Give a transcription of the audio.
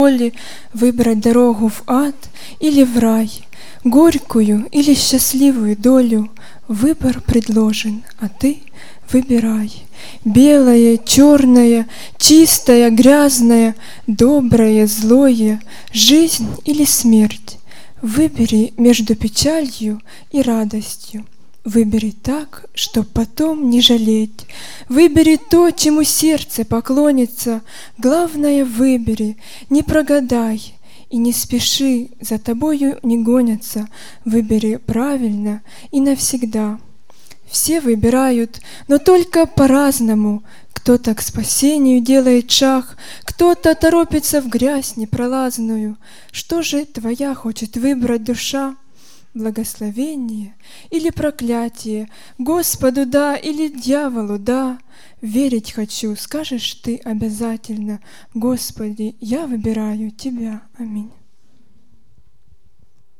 воли выбрать дорогу в ад или в рай, горькую или счастливую долю. Выбор предложен, а ты выбирай. Белое, черное, чистое, грязное, доброе, злое, жизнь или смерть. Выбери между печалью и радостью. Выбери так, чтоб потом не жалеть. Выбери то, чему сердце поклонится. Главное, выбери, не прогадай. И не спеши, за тобою не гонятся. Выбери правильно и навсегда. Все выбирают, но только по-разному. Кто-то к спасению делает шаг, кто-то торопится в грязь непролазную. Что же твоя хочет выбрать душа? Благословение или проклятие, Господу да или дьяволу да? Верить хочу, скажешь ты обязательно: Господи, я выбираю Тебя. Аминь.